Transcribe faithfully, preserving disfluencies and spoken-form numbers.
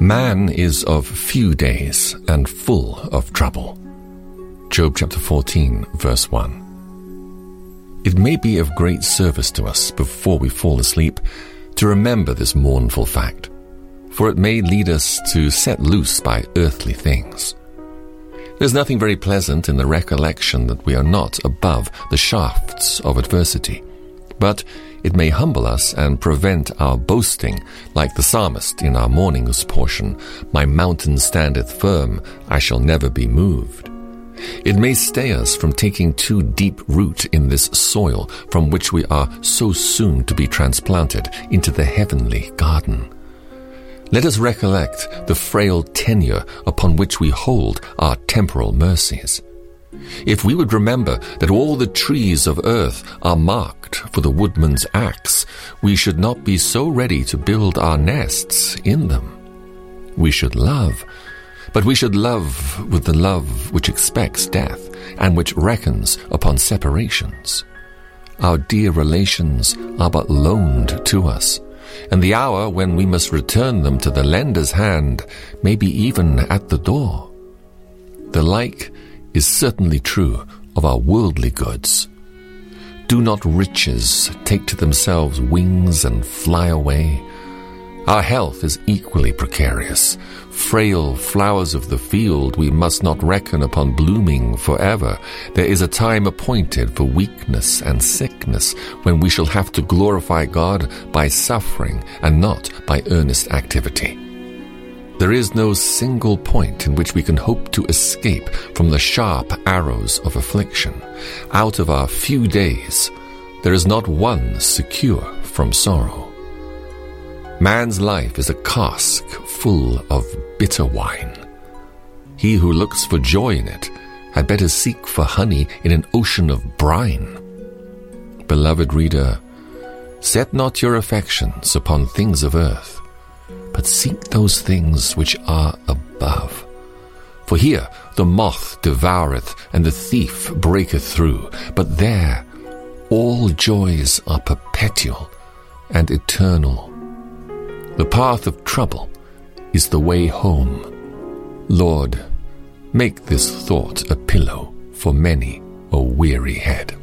Man is of few days and full of trouble. Job chapter fourteen, verse one. It may be of great service to us before we fall asleep to remember this mournful fact, for it may lead us to set loose by earthly things. There's nothing very pleasant in the recollection that we are not above the shafts of adversity, but it may humble us and prevent our boasting, like the psalmist in our morning's portion, "My mountain standeth firm, I shall never be moved." It may stay us from taking too deep root in this soil from which we are so soon to be transplanted into the heavenly garden. Let us recollect the frail tenure upon which we hold our temporal mercies. If we would remember that all the trees of earth are marked for the woodman's axe, we should not be so ready to build our nests in them. We should love, but we should love with the love which expects death and which reckons upon separations. Our dear relations are but loaned to us, and the hour when we must return them to the lender's hand may be even at the door. The like is certainly true of our worldly goods. Do not riches take to themselves wings and fly away? Our health is equally precarious. Frail flowers of the field we must not reckon upon blooming forever. There is a time appointed for weakness and sickness, when we shall have to glorify God by suffering and not by earnest activity. There is no single point in which we can hope to escape from the sharp arrows of affliction. Out of our few days, there is not one secure from sorrow. Man's life is a cask full of bitter wine. He who looks for joy in it had better seek for honey in an ocean of brine. Beloved reader, set not your affections upon things of earth, but seek those things which are above. For here the moth devoureth, and the thief breaketh through, but there all joys are perpetual and eternal. The path of trouble is the way home. Lord, make this thought a pillow for many a weary head.